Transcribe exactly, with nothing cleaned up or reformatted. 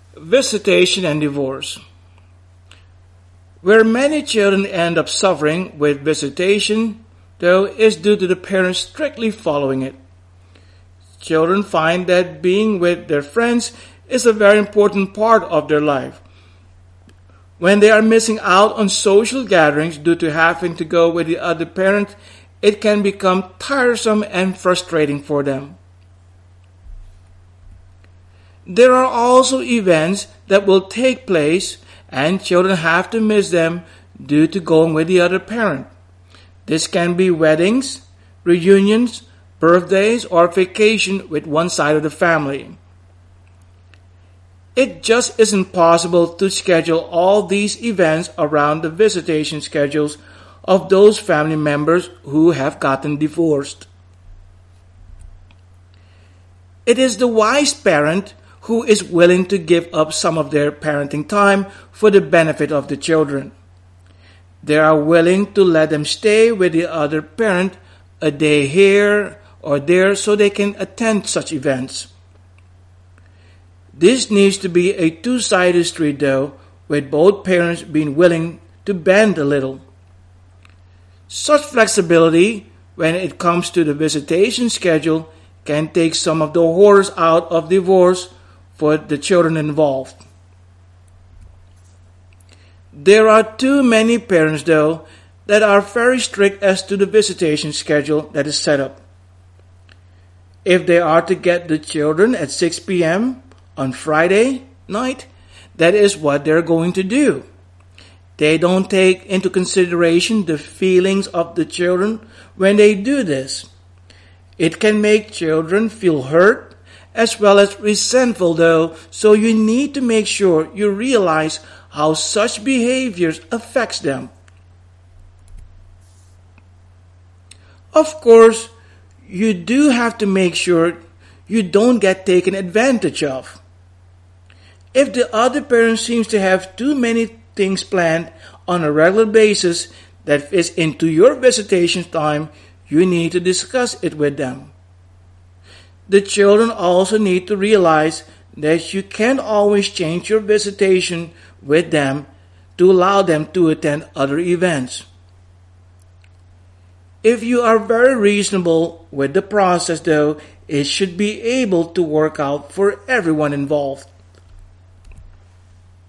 Visitation and divorce. Where many children end up suffering with visitation, though, is due to the parents strictly following it. Children find that being with their friends is a very important part of their life. When they are missing out on social gatherings due to having to go with the other parent, it can become tiresome and frustrating for them. There are also events that will take place and children have to miss them due to going with the other parent. This can be weddings, reunions, birthdays, or vacation with one side of the family. It just isn't possible to schedule all these events around the visitation schedules of those family members who have gotten divorced. It is the wise parent who is willing to give up some of their parenting time for the benefit of the children. They are willing to let them stay with the other parent a day here or there so they can attend such events. This needs to be a two-sided street though, with both parents being willing to bend a little. Such flexibility when it comes to the visitation schedule can take some of the horrors out of divorce for the children involved. There are too many parents, though, that are very strict as to the visitation schedule that is set up. If they are to get the children at six p.m. on Friday night, that is what they're going to do. They don't take into consideration the feelings of the children when they do this. It can make children feel hurt as well as resentful though, so you need to make sure you realize how such behaviors affects them. Of course, you do have to make sure you don't get taken advantage of. If the other parent seems to have too many things planned on a regular basis that fits into your visitation time, you need to discuss it with them. The children also need to realize that you can't always change your visitation with them to allow them to attend other events. If you are very reasonable with the process though, it should be able to work out for everyone involved.